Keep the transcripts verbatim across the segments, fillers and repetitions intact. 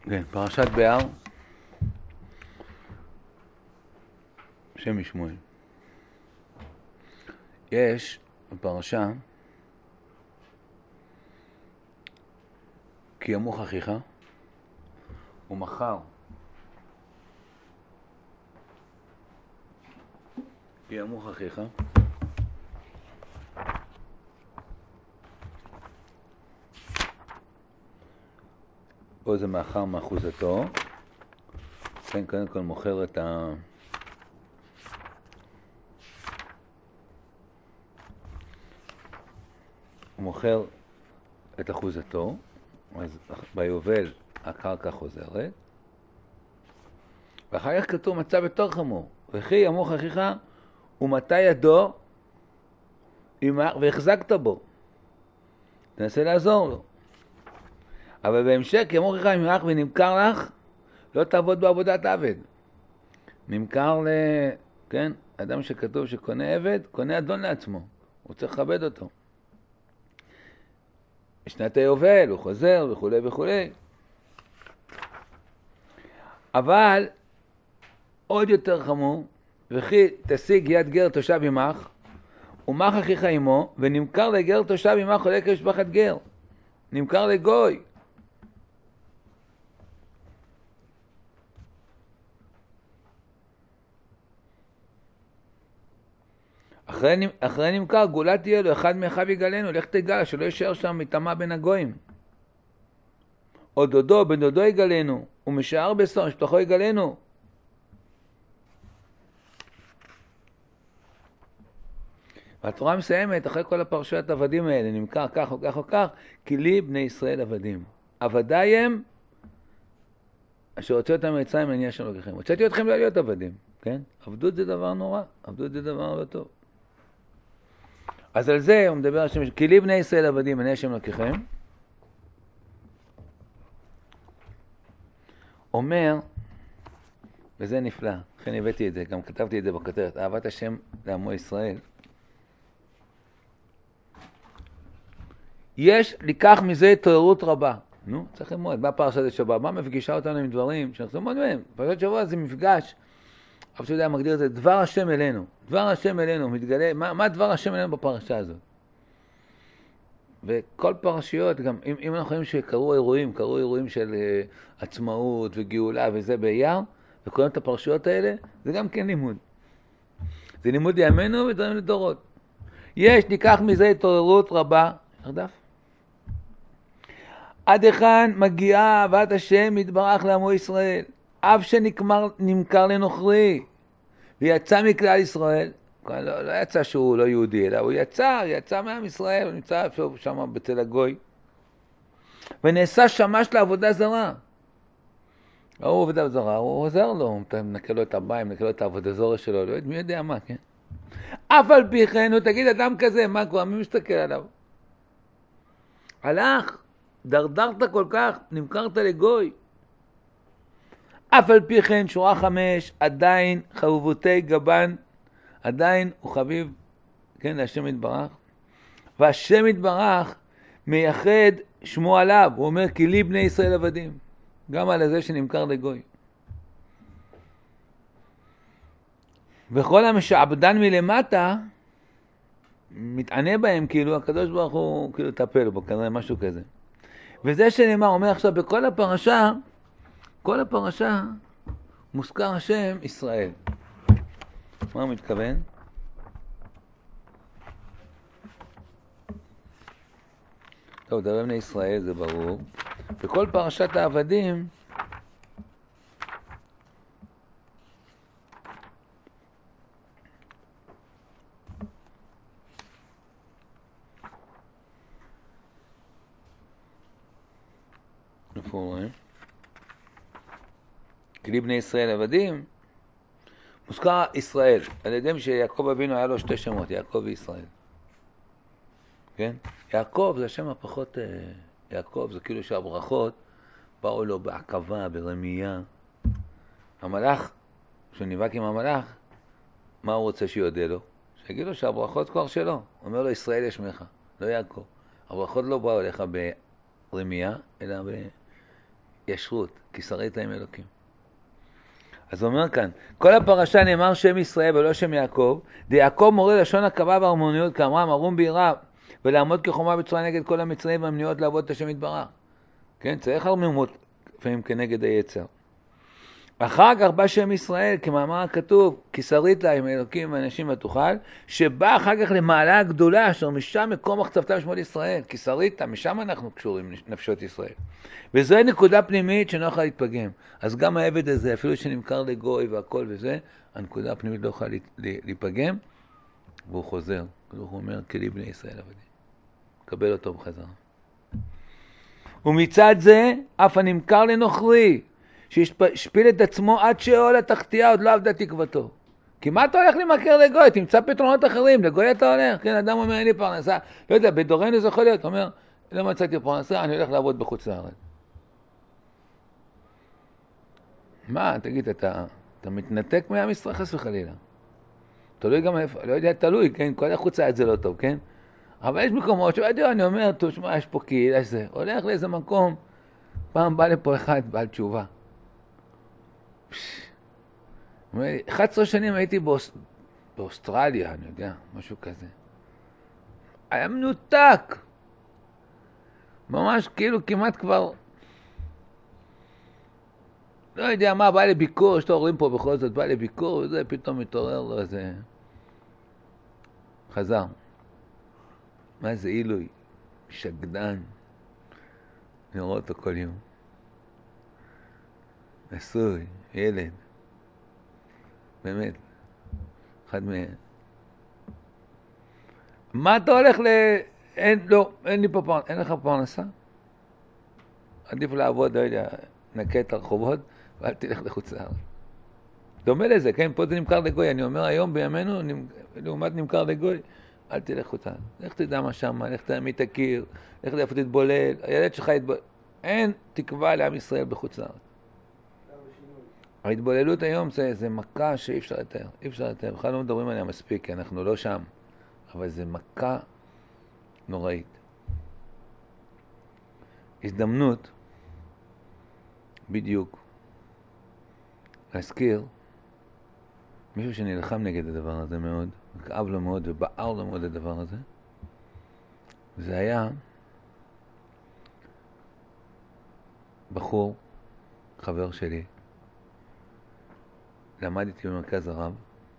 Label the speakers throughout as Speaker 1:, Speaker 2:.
Speaker 1: כן, פרשת בהר, שם משמואל. יש בפרשה כי ימוך אחיך ומחר כי ימוך אחיך פה זה מאחר מאחוזתו. כן, קודם כל מוכר את ה... הוא מוכר את אחוזתו, אז ביובל הקרקע חוזרת, ואחר כך כתוב מצב יותר חמור, וכי ימוך אחיך ומתי ידו עמך והחזקת בו, תנסה לעזור לו. אבל בהמשך ימוך אחיך עמך ונמכר לך, לא תעבוד בעבודת עבד. נמכר ל... כן, אדם שכתוב שקונה עבד, קונה אדון לעצמו, הוא צריך לכבד אותו. בשנת היובל הוא חוזר וכו' וכו'. אבל עוד יותר חמור, וכי תשיג יד גר תושב עמך ומך אחיך עמו, ונמכר לגר תושב עמך עולה כמשפחת גר, נמכר לגוי. אחרי, אחרי נמכר גאולה תהיה לו, אחד מאחיו יגלנו, לך תגלה, שלא יישאר שם מטמא בין הגויים. או דודו, בן דודו יגלנו, ומשאר בסור, משפחו יגלנו. והתורה מסיימת, אחרי כל הפרשיות עבדים האלה, נמכר כך או כך או כך, כי לי בני ישראל עבדים. עבדיי הם, אשר הוצאו אותם ממצרים, אני אשר לוקחים. הוצאתי אתכם לא להיות עבדים, כן? עבדות זה דבר נורא, עבדות זה דבר לא טוב. אז על זה הוא מדבר השם, כי לי בני ישראל עבדים, אני השם לקחם. אומר, וזה נפלא, לכן הבאתי את זה, גם כתבתי את זה בכותרת, אהבת השם לעמו ישראל. יש לקח מזה תוארות רבה. נו, צריך ללמוד, מה פרשת שבוע? מה מפגישה אותנו עם דברים שאנחנו ללמוד מהם? פרשת שבוע זה מפגש, אבל שאתה יודע, מגדיר את זה, דבר השם אלינו. דבר השם אלינו, מתגלה, מה, מה דבר השם אלינו בפרשה הזאת? וכל פרשיות, גם אם, אם אנחנו חושבים שקראו אירועים, קראו אירועים של uh, עצמאות וגאולה וזה באייר, וקוראים את הפרשיות האלה, זה גם כן לימוד. זה לימוד לימינו ודברים לדורות. יש, ניקח מזה התעוררות רבה, ירדף. עד היכן מגיעה אהבת השם יתברך לעמו ישראל, אף שנמכר לנוכרי, ויצא מכלל ישראל, לא, לא יצא שהוא לא יהודי, אלא הוא יצא, יצא מעם ישראל, הוא נמצא שם בצל הגוי, ונעשה שמש לעבודה זרה. הוא עבודה זרה, הוא עוזר לו, הוא מנקה לו את הבית, מנקה לו את העבודה זרה שלו, לא יודע, מי יודע מה, כן? אף על פי כן, הוא תגיד אדם כזה, מה כבר, מי מסתכל עליו? הלך, דרדרת כל כך, נמכרת לגוי. אף על פי כן, שורה חמש, עדיין חבובותי גבן, עדיין הוא חביב, כן, להשם יתברך. והשם יתברך מייחד שמו עליו, הוא אומר, כי לי בני ישראל עבדים. גם על זה שנמכר לגוי. וכל המשעבדן מלמטה, מתענה בהם, כאילו, הקדוש ברוך הוא, כאילו, טפל בו, כנראה משהו כזה. וזה שנאמר, אומר עכשיו, בכל הפרשה, כל הפרשה, מוזכר השם ישראל. מה הוא מתכוון? טוב, דבר בני ישראל, זה ברור. בכל פרשת העבדים, איפה רואים? כי לי בני ישראל עבדים, מוזכר ישראל, על ידי שיעקב אבינו היה לו שתי שמות, יעקב וישראל. כן? יעקב זה השם הפחות, יעקב זה כאילו שהברכות באו לו בעקבה, ברמייה. המלאך, כשהוא נבק עם המלאך, מה הוא רוצה שיודע לו? שיגיד לו שהברכות כבר שלו. הוא אומר לו, ישראל ישמך, לא יעקב. הברכות לא באו אליך ברמייה, אלא ישרות, כי שרית להם אלוקים. אז הוא אומר כאן, כל הפרשה נאמר שם ישראל ולא שם יעקב, דיעקב מורה לשון הקבע וההרמוניות, כאמרם ארום ביראה, ולעמוד כחומה בצורה נגד כל המצרים והמניעות לעבוד את השם יתברך. כן, צריך הרממות לפעמים כנגד היצר. אחר כך בא שם ישראל, כמאמר הכתוב, כי שרית לה עם אלוקים ואנשים ותוכל, שבא אחר כך למעלה הגדולה, אשר משם מקום מחצבתם שמות ישראל, כי שרית לה, משם אנחנו קשורים נפשות ישראל. וזו נקודה פנימית שלא יכולה להתפגם. אז גם העבד הזה, אפילו שנמכר לגוי והכל וזה, הנקודה הפנימית לא יכולה להיפגם, והוא חוזר. הוא אומר, כלי בני ישראל עבדים. קבל אותו בחזרה. ומצד זה, אף הנמכר לנוכרי, שהשפיל את עצמו עד שאול התחתיה, עוד לא עבדה תקוותו. כי מה אתה הולך למכר לגוי? תמצא פתרונות אחרים, לגוי אתה הולך. כן, אדם אומר, אין לי פרנסה. לא יודע, בדורנו זה יכול להיות. הוא אומר, לא מצאתי פרנסה, אני הולך לעבוד בחוץ לארץ. מה, תגיד, אתה, אתה מתנתק מעם ישראל חס וחלילה. תלוי גם איפה, לא יודע, תלוי, כן? כל החוץ לארץ זה לא טוב, כן? אבל יש מקומות שבדיוק אני אומר, תשמע, יש פה קהילה, יש זה. הולך לאיזה מקום, פעם בא לפה אחד, בעל תשובה. אחת עשרה שנים הייתי באוס... באוסטרליה, אני יודע, משהו כזה. היה מנותק. ממש כאילו כמעט כבר... לא יודע מה, בא לביקור, שאתה אומרים פה בכל זאת, בא לביקור, וזה פתאום מתעורר לו איזה... חזר. מה זה אילוי? שקדן. אני רואה אותו כל יום. נשוי, ילד. באמת. אחד מהם. מה אתה הולך ל... אין, לא, אין לי פה פרנסה. אין לך פרנסה? עדיף לעבוד, לא יודע, נקה את הרחובות, ואל תלך לחוץ לארץ. דומה לזה, כן? פה זה נמכר לגוי. אני אומר היום בימינו, לעומת נמכר לגוי, אל תלך חוץ לארץ. לך תדע מה שם, לך תדע מי תכיר, לך תדע איפה תתבולל, הילד שלך יתבולל. אין תקווה לעם ישראל בחוץ לארץ. ההתבוללות היום זה, זה מכה שאי אפשר לתאר, אי אפשר לתאר. בכלל לא מדברים עליה מספיק, כי אנחנו לא שם. אבל זה מכה נוראית. הזדמנות, בדיוק, להזכיר מישהו שנלחם נגד הדבר הזה מאוד, כאב לו מאוד ובער לו מאוד הדבר הזה. זה היה בחור, חבר שלי, למד איתי במרכז הרב,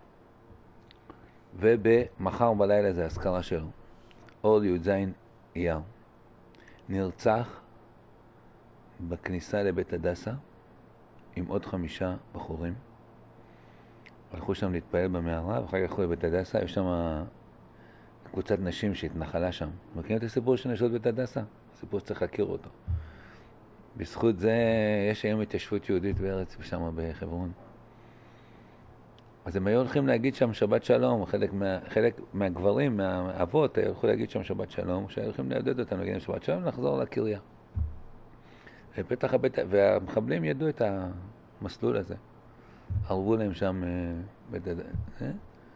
Speaker 1: ובמחר בלילה זה הזכרה שלו, אור י"ז אייר, נרצח בכניסה לבית הדסה עם עוד חמישה בחורים. הלכו שם להתפעל במערה, ואחר כך הלכו לבית הדסה, יש שם קבוצת נשים שהתנחלה שם. מכירים את הסיפור של נשות בית הדסה? סיפור שצריך להכיר אותו. בזכות זה יש היום התיישבות יהודית בארץ ושם בחברון. אז הם היו הולכים להגיד שם שבת שלום, חלק, מה, חלק מהגברים, מהאבות, הלכו להגיד שם שבת שלום, שהיו הולכים לעודד אותם להגיד שבת שלום, לחזור לקריה. ופתח הבית, והמחבלים ידעו את המסלול הזה. ערבו להם שם בית הדסה,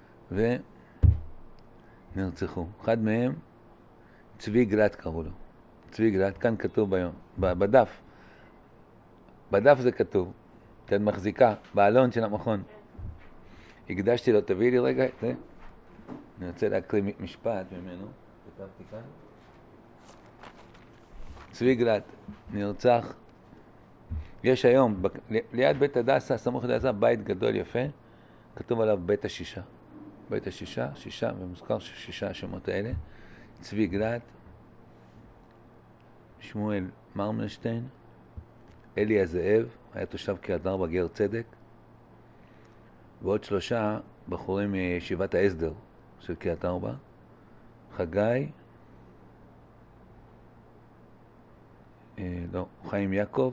Speaker 1: ונרצחו. אחד מהם, צבי גלת קראו לו. צבי גלת, כאן כתוב ביום, בדף. בדף זה כתוב, את מחזיקה, בעלון של המכון. הקדשתי לו, תביא לי רגע את זה. אני רוצה להקריא משפט ממנו. כתבתי כאן. צבי גלת, נרצח. יש היום, ב... ליד בית הדסה, סמוך לדסה, בית גדול יפה. כתוב עליו בית השישה. בית השישה, שישה, ומוזכר שישה השמות האלה. צבי גלת, שמואל מרמלשטיין, אלי הזאב, היה תושב קריית ארבע, גר צדק, ועוד שלושה בחורים מישיבת ההסדר של קריית ארבע, חגי, אה, לא, חיים יעקב,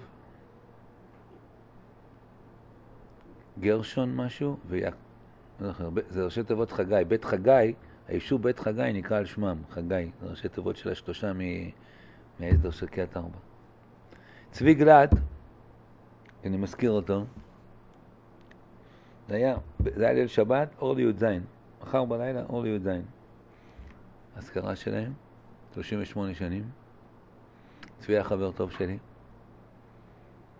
Speaker 1: גרשון משהו, ויעקב, זה ראשי תיבות חגי, בית חגי, היישוב בית חגי נקרא על שמם, חגי, זה ראשי תיבות של השלושה מההסדר של קריית ארבע. צבי גלת, אני מזכיר אותו, זה היה, זה היה ליל שבת, אור לי"ז, מחר בלילה, אור לי"ז. הזכרה שלהם, שלושים ושמונה שנים. צבי היה חבר טוב שלי.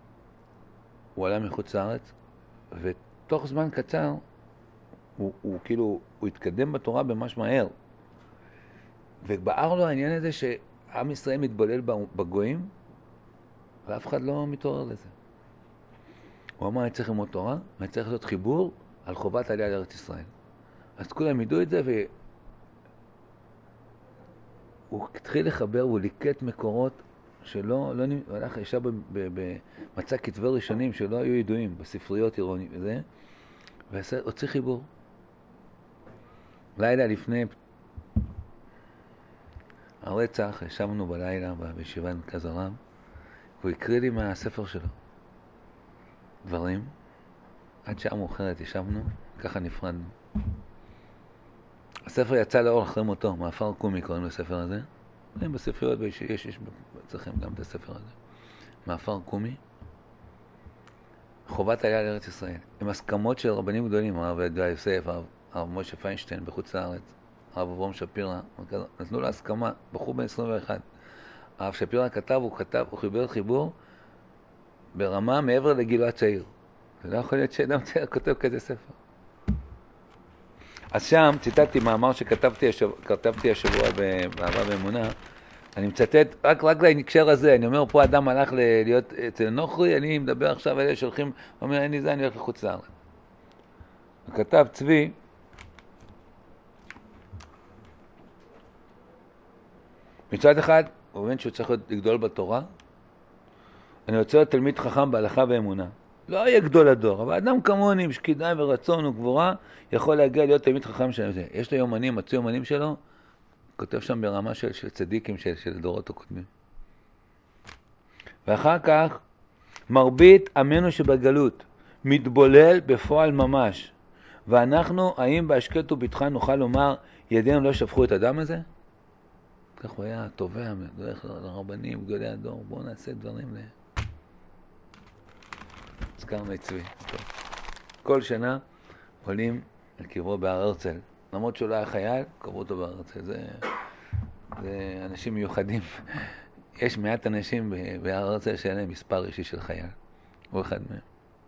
Speaker 1: הוא עלה מחוץ לארץ, ותוך זמן קצר, הוא, הוא כאילו, הוא התקדם בתורה ממש מהר. ובער לו העניין הזה שעם ישראל מתבולל בגויים, ואף אחד לא מתעורר לזה. הוא אמר, אני צריך ללמוד תורה, ואני צריך לעשות חיבור על חובת עלייה לארץ ישראל. אז כולם ידעו את זה, והוא התחיל לחבר, והוא ליקט מקורות שלא, לא, הוא הלך ישב במצא כתבי ראשונים שלא היו ידועים, בספריות עירוניות וזה, והוציא חיבור. לילה לפני הרצח, ישבנו בלילה בישיבה במרכז הרב, והוא הקריא לי מהספר שלו דברים, עד שעה מאוחרת ישבנו, ככה נפרדנו. הספר יצא לאור אחרי מותו, מעפר קומי קוראים לספר הזה. בספריות יש, יש, יש צריכים גם את הספר הזה. מעפר קומי, חובת עלייה לארץ ישראל. עם הסכמות של רבנים גדולים, הרב יהודה יוסף, הרב, הרב משה פיינשטיין בחוץ לארץ, הרב אברהם שפירא, נתנו לו הסכמה, בחור בן עשרים ואחת. הרב שפירא כתב, הוא כתב, הוא חיבר חיבור ברמה מעבר לגילו הצעיר. זה לא יכול להיות שאדם צעיר כותב כזה ספר. אז שם ציטטתי מאמר שכתבתי השבוע, כתבתי השבוע באהבה ואמונה. אני מצטט רק, רק להקשר הזה, אני אומר פה אדם הלך להיות אצל נוכרי, אני מדבר עכשיו אלה שהולכים, אומר אין לי זה, אני הולך לחוץ לארץ. הוא כתב צבי, מצד אחד, הוא מבין שהוא צריך לגדול בתורה, אני רוצה להיות תלמיד חכם בהלכה ואמונה. לא יהיה גדול הדור, אבל אדם כמוני עם שקידה ורצון וגבורה יכול להגיע להיות תלמיד חכם שלהם. יש לו יומנים, מצאו יומנים שלו, כותב שם ברמה של, של צדיקים של, של דורות הקודמים. ואחר כך, מרבית עמנו שבגלות מתבולל בפועל ממש, ואנחנו, האם בהשקט וביטחון נוכל לומר, ידינו לא שפכו את הדם הזה? כך הוא היה תובע, דרך לרבנים, גדולי הדור, בואו נעשה דברים ל... הזכרנו את צבי. כל שנה עולים על קברו בהר הרצל. למרות שהוא לא היה חייל, קברו אותו בהר הרצל. זה, זה אנשים מיוחדים. יש מעט אנשים בהר הרצל שאין להם מספר אישי של חייל. הוא אחד מהם.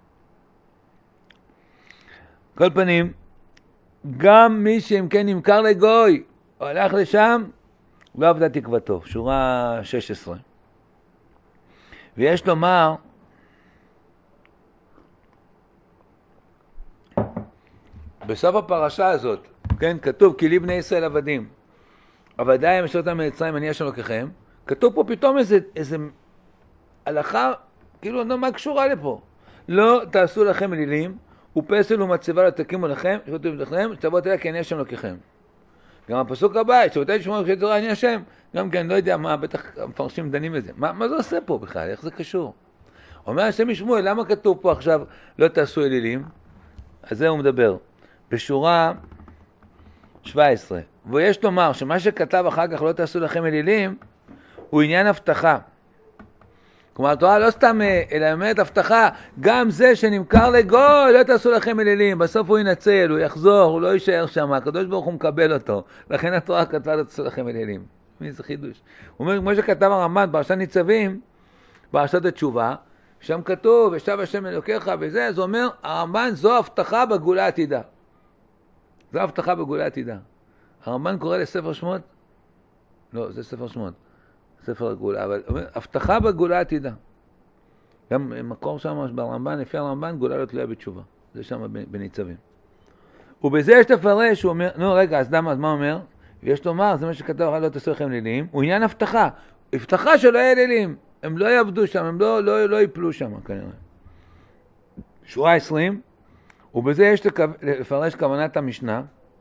Speaker 1: כל פנים, גם מי שאם כן נמכר לגוי, או הלך לשם, לא עבדה תקוותו. שורה שש עשרה. ויש לומר, בסוף הפרשה הזאת, כן, כתוב, כי לי בני ישראל עבדים. עבדי הם אשר אותם ממצרים, אני אשר לוקחם. כתוב פה פתאום איזה, איזה הלכה, כאילו, לא מה קשורה לפה. לא תעשו לכם אלילים, ופסל ומצבה לא תקימו לכם, שתבואו לכם, שתבואו אליה כי אני אשם לוקחם. גם הפסוק הבא, שבתי תשמעו כשיש תורה אני אשם, גם כן, לא יודע מה, בטח המפרשים דנים בזה. מה, מה זה עושה פה בכלל? איך זה קשור? אומר השם משמואל, למה כתוב פה עכשיו לא תעשו אלילים? אז זה הוא מדבר. בשורה שבע עשרה. ויש לומר שמה שכתב אחר כך לא תעשו לכם אלילים, הוא עניין הבטחה. כלומר, התורה לא סתם אלא אומרת הבטחה, גם זה שנמכר לגוי, לא תעשו לכם אלילים, בסוף הוא ינצל, הוא יחזור, הוא לא יישאר שם, הקדוש ברוך הוא מקבל אותו, לכן התורה כתבה לא תעשו לכם אלילים. מי זה חידוש? הוא אומר, כמו שכתב הרמב"ן, פרשת ניצבים, פרשת התשובה, שם כתוב, ושב השם אלוקיך וזה, אז הוא אומר, הרמב"ן זו הבטחה בגאולה עתידה. זו הבטחה בגאולה עתידה. הרמב"ן קורא לספר שמות? לא, זה ספר שמות. ספר הגאולה, אבל הבטחה בגאולה עתידה. גם מקור שם ברמב"ן, לפי הרמב"ן, גאולה לא תלויה בתשובה. זה שם בניצבים. ובזה יש לפרש, הוא אומר, נו רגע, אז למה, אז מה אומר? יש לומר, זה מה שכתב, לא תעשו לכם לילים, הוא עניין הבטחה. הבטחה שלא יהיה לילים. הם לא יעבדו שם, הם לא, לא, לא יפלו שם, כנראה. שורה עשרים, ובזה יש לפרש כוונת המשנה,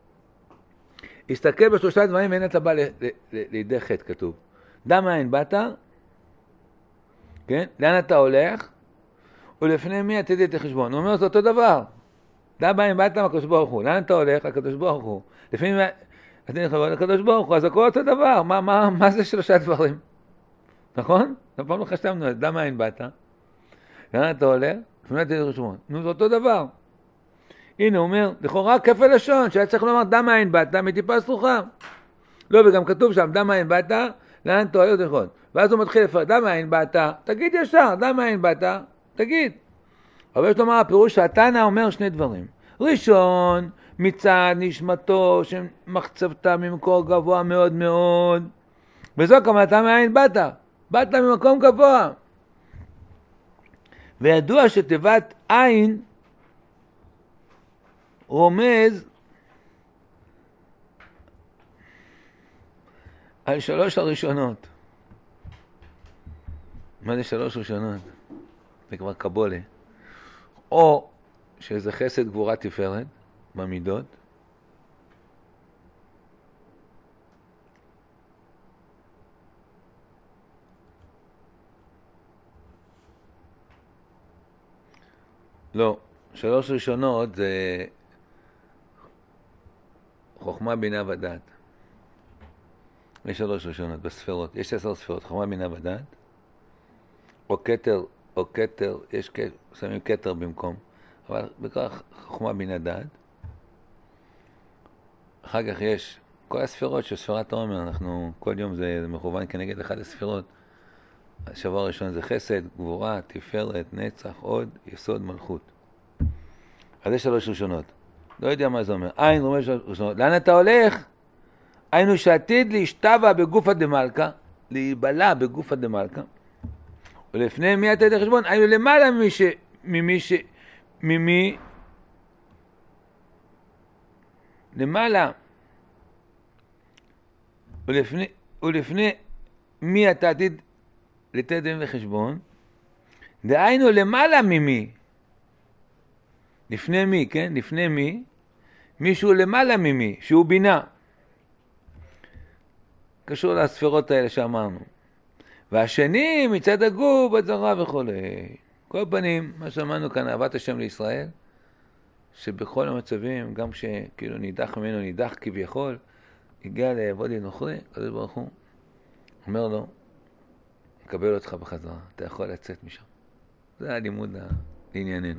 Speaker 1: הסתכל בשלושה דברים ואין אתה בא לידי חטא, כתוב. דע מאין באת, כן? לאן אתה הולך, ולפני מי עתיד את החשבון. הוא אומר, זה אותו דבר. דע מאין באת, הקדוש ברוך הוא. לאן אתה הולך? הקדוש ברוך הוא. לפני מי עתיד את החשבון, הקדוש ברוך הוא. אז הכל אותו דבר. מה, מה, מה זה שלושה דברים? נכון? פעם לא חשבנו, דע מאין באת, לאן אתה הולך, לפני מי עתיד את החשבון. נו, זה אותו דבר. הנה, הוא אומר, לכאורה כפל לשון, שהיה צריך לומר, דע מאין באת, מטיפה סרוחה. לא, וגם כתוב שם, דע מאין באת, לאן אתה הולך נכון. ואז הוא מתחיל לפרט, דע מאין באת, תגיד ישר, דע מאין באת, תגיד. אבל יש לומר, הפירוש שהתנא אומר שני דברים. ראשון, מצד נשמתו שמחצבתה ממקור גבוה מאוד מאוד. וזו כוונתה מאין באת? באת ממקום גבוה. וידוע שתיבת עין רומז על שלוש הראשונות. מה זה שלוש ראשונות? זה כבר קבולה. או שזה חסד גבורה תפארת במידות, לא, שלוש ראשונות זה חוכמה בינה ודעת. יש שלוש ראשונות בספירות, יש עשר ספירות, חוכמה בינה ודעת, או כתר, או כתר, יש שמים כתר במקום, אבל בכך חוכמה בינה דעת. אחר כך יש כל הספירות של ספירת העומר, אנחנו כל יום זה מכוון כנגד אחד הספירות. השבוע הראשון זה חסד, גבורה, תפארת, נצח, עוד, יסוד, מלכות. אז יש שלוש ראשונות. לא יודע מה זה אומר. עין רומז שלוש ראשונות. לאן אתה הולך? היינו שעתיד להשתבע בגופה דמלכה, להיבלע בגופה דמלכה. ולפני מי אתה יודע חשבון? היינו למעלה ממי ש... ממי ש... ממי... למעלה. ולפני... ולפני מי אתה עתיד לתת דין וחשבון? דהיינו למעלה ממי. לפני מי, כן? לפני מי? מישהו למעלה ממי, שהוא בינה. קשור לספירות האלה שאמרנו. והשני מצד הגוף, בזרה וכו'. כל פנים, מה שאמרנו כאן, אהבת השם לישראל, שבכל המצבים, גם שכאילו נידח ממנו נידח כביכול, הגיע לעבודי נוכרי, קדוש ברוך הוא, אומר לו, מקבל אותך בחזרה, אתה יכול לצאת משם. זה הלימוד לענייננו.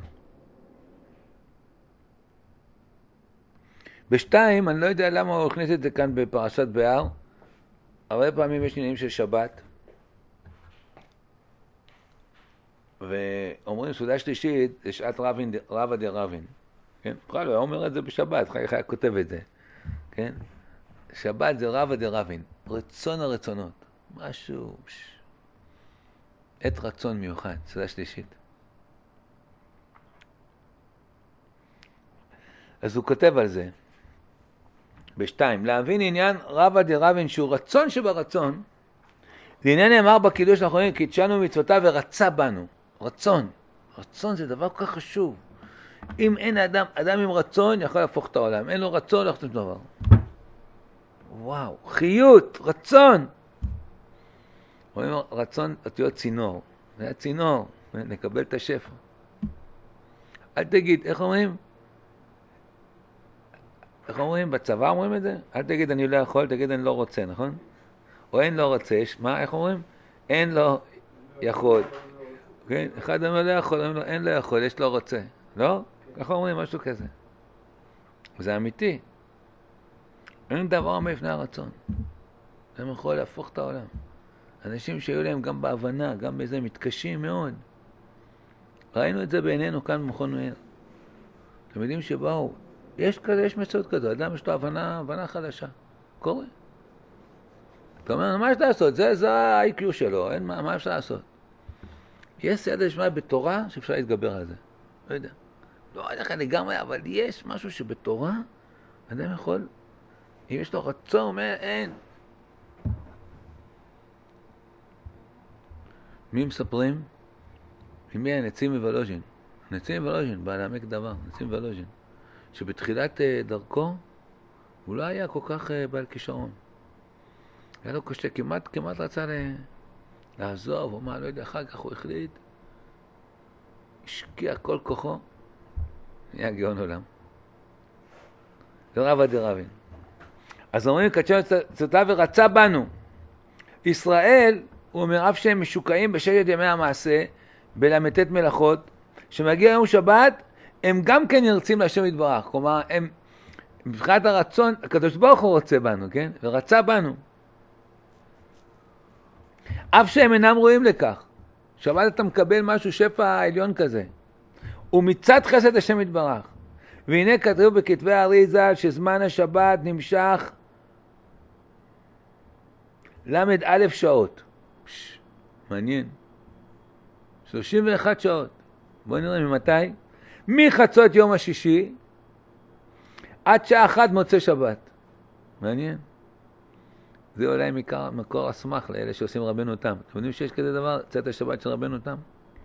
Speaker 1: בשתיים, אני לא יודע למה הוא הכניס את זה כאן בפרשת בהר, הרבה פעמים יש עניינים של שבת, ואומרים סעודה שלישית, זה שעת רבין, רבא דה רבין. כן? בכלל, הוא אומר את זה בשבת, חי חי כותב את זה. כן? שבת זה רבא דה רבין, רצון הרצונות. משהו, פש... עת רצון מיוחד, סעודה שלישית. אז הוא כותב על זה. בשתיים, להבין עניין רבא דה רבין שהוא רצון שברצון, לעניין נאמר בקידוש האחרונים, קידשנו מצוותיו ורצה בנו. רצון. רצון זה דבר כל כך חשוב. אם אין אדם, אדם עם רצון יכול להפוך את העולם. אין לו רצון, לא יכולים דבר. וואו, חיות, רצון. רואים רצון, אותיות צינור. זה הצינור, נקבל את השפע. אל תגיד, איך אומרים? איך אומרים? בצבא אומרים את זה? אל תגיד אני לא יכול, תגיד אני לא רוצה, נכון? או אין לא רוצה, יש, מה, איך אומרים? אין לא יכול. כן? אחד אומר לא יכול, אומר לו, אין לא יכול, יש לא רוצה. לא? ככה אומרים משהו כזה. זה אמיתי. אין דבר מפני הרצון. הם יכול להפוך את העולם. אנשים שהיו להם גם בהבנה, גם בזה, מתקשים מאוד. ראינו את זה בעינינו כאן במכון מאיר. אתם יודעים שבאו, יש כזה, יש מציאות כזו, אדם יש לו הבנה, הבנה חדשה. קורה. אתה אומר, מה יש לעשות? זה, זה ה-איי קיו שלו, אין, מה, מה אפשר לעשות? יש סייעתא דשמיא בתורה שאפשר להתגבר על זה. לא יודע. לא יודע לך לגמרי, אבל יש משהו שבתורה, אדם יכול, אם יש לו רצון, אומר, אין. מי מספרים? ממי הנציב מוולוז'ין. הנציב מוולוז'ין, בעל העמק דבר, נציב מוולוז'ין. שבתחילת דרכו, הוא לא היה כל כך בעל כישרון. היה לו קשה, כמעט, כמעט רצה לעזוב, או מה, לא יודע, אחר כך הוא החליט, השקיע כל כוחו, נהיה גאון עולם. זה רבא דה רבין. אז אומרים, קדשנו מצוותיו ורצה בנו. ישראל, הוא אומר, אף שהם משוקעים בששת ימי המעשה, בל"ט מלאכות, שמגיע יום שבת, הם גם כן ירצים להשם יתברך. כלומר, הם, מבחינת הרצון, הקדוש ברוך הוא רוצה בנו, כן? ורצה בנו. אף שהם אינם רואים לכך. שבת אתה מקבל משהו שפע עליון כזה. ומצד חסד השם יתברך. והנה כתוב בכתבי הארי ז"ל שזמן השבת נמשך למד א' שעות. פש, מעניין. שלושים ואחת שעות. בואו נראה ממתי. מחצות יום השישי עד שעה אחת מוצא שבת. מעניין. זה אולי מקור, מקור הסמך לאלה שעושים רבנו תם. אתם יודעים שיש כזה דבר, צאת השבת של רבנו תם?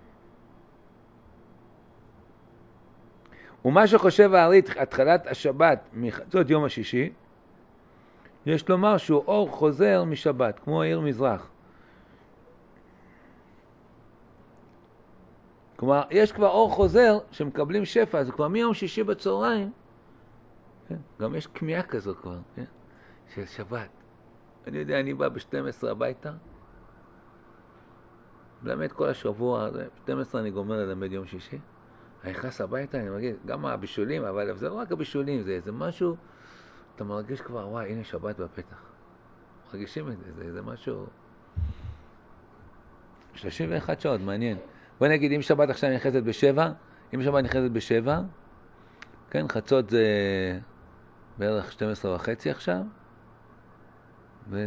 Speaker 1: ומה שחושב הארי התחלת השבת מחצות יום השישי, יש לומר שהוא אור חוזר משבת, כמו העיר מזרח. כלומר, יש כבר אור חוזר שמקבלים שפע, זה כבר מיום שישי בצהריים. כן? גם יש כמיהה כזאת כבר, כן? של שבת. אני יודע, אני בא ב-שתים עשרה הביתה, מלמד כל השבוע, ב-שתים עשרה אני גומר ללמד יום שישי. אני נכנס הביתה, אני מרגיש, גם הבישולים, אבל זה לא רק הבישולים, זה, זה משהו, אתה מרגיש כבר, וואי, הנה שבת בפתח. מרגישים את זה, זה, זה משהו... שלושים ואחת שעות, מעניין. בוא נגיד, אם שבת עכשיו נכנסת בשבע, אם שבת נכנסת בשבע, כן, חצות זה בערך שתים עשרה וחצי עכשיו, ו...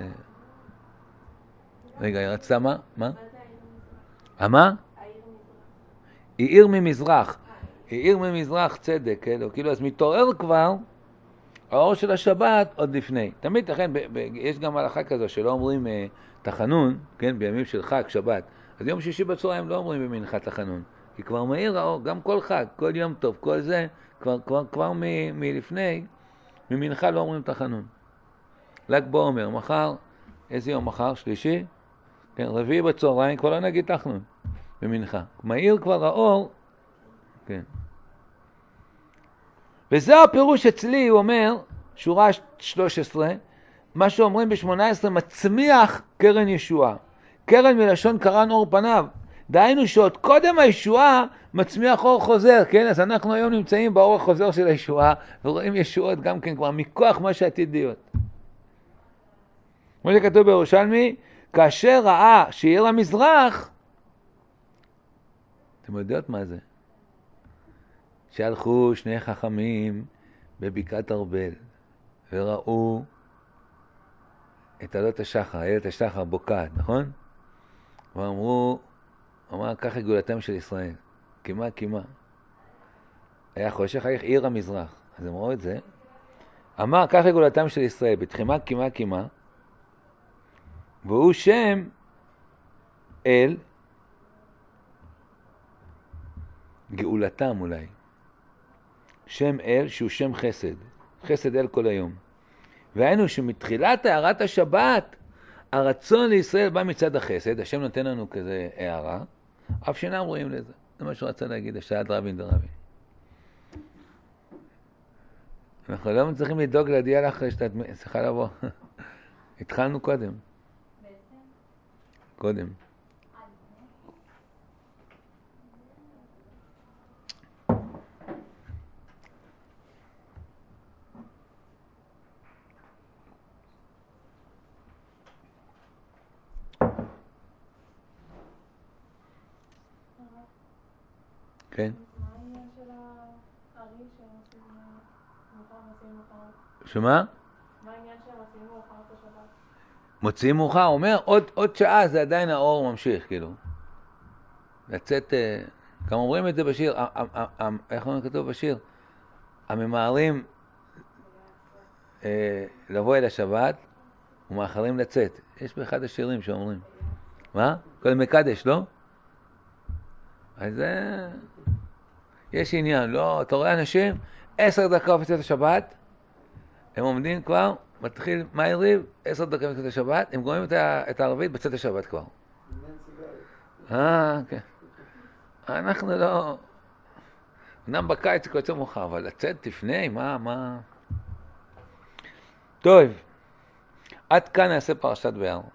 Speaker 1: רגע, היא רצתה מה? מה? מה? היא עיר ממזרח. היא עיר ממזרח צדק, כאילו, כאילו, אז מתעורר כבר האור של השבת עוד לפני. תמיד, לכן, ב- ב- יש גם הלכה כזו שלא אומרים אה, תחנון, כן, בימים של חג, שבת. אז יום שישי בצהריים לא אומרים במנחת תחנון, כי כבר מאיר האור, גם כל חג, כל יום טוב, כל זה, כבר, כבר, כבר מ- מלפני, ממנחה לא אומרים תחנון. ל"ג בעומר, מחר, איזה יום מחר? שלישי? כן, רביעי בצהריים, כבר לא נגיד תחנון, במנחה. מאיר כבר האור, כן. וזה הפירוש אצלי, הוא אומר, שורה שלוש עשרה, מה שאומרים ב-שמונה עשרה, מצמיח קרן ישועה. קרן מלשון קרן אור פניו. דהיינו שעוד קודם הישועה מצמיח אור חוזר, כן? אז אנחנו היום נמצאים באור החוזר של הישועה, ורואים ישועות גם כן כבר מכוח מה שעתיד להיות. כמו שכתוב בירושלמי, כאשר ראה שעיר המזרח, אתם יודעות מה זה? שהלכו שני חכמים בבקעת ארבל, וראו את עלות השחר, עלות השחר בוקעת, נכון? ואמרו, אמר, כך גאולתם של ישראל, כמעט כמעט. היה חושך, היה עיר המזרח, אז הם ראו את זה. אמר, כך גאולתם של ישראל, בתחימה כמעט כמעט, והוא שם אל, גאולתם אולי. שם אל שהוא שם חסד, חסד אל כל היום. והיינו שמתחילת הערת השבת, הרצון לישראל בא מצד החסד, השם נותן לנו כזה הערה, אף שאינם רואים לזה. זה מה שהוא רצה להגיד, השעת רבין דרבין. אנחנו לא צריכים לדאוג להדיע לך שאת צריכה לבוא. התחלנו קודם. קודם. כן.
Speaker 2: מה העניין של הארי שמוציאים מאוחר?
Speaker 1: שמה?
Speaker 2: מה העניין שהם מוציאים מאוחר את השבת?
Speaker 1: מוציאים מאוחר, אומר, עוד, עוד שעה זה עדיין האור ממשיך, כאילו. לצאת, גם אומרים את זה בשיר, איך אומרים כתוב בשיר? הממהרים לבוא אל השבת ומאחרים לצאת. יש באחד השירים שאומרים. מה? כל מקדש, לא? אז יש עניין, לא, אתה רואה אנשים, עשר דקות בצאת השבת, הם עומדים כבר, מתחיל מהערב, עשר דקות בצאת השבת, הם גורמים את הערבית בצאת השבת כבר. אה, כן. אנחנו לא... אמנם בקיץ זה יותר מאוחר, אבל לצאת לפני, מה, מה... טוב, עד כאן נעשה פרשת בהר.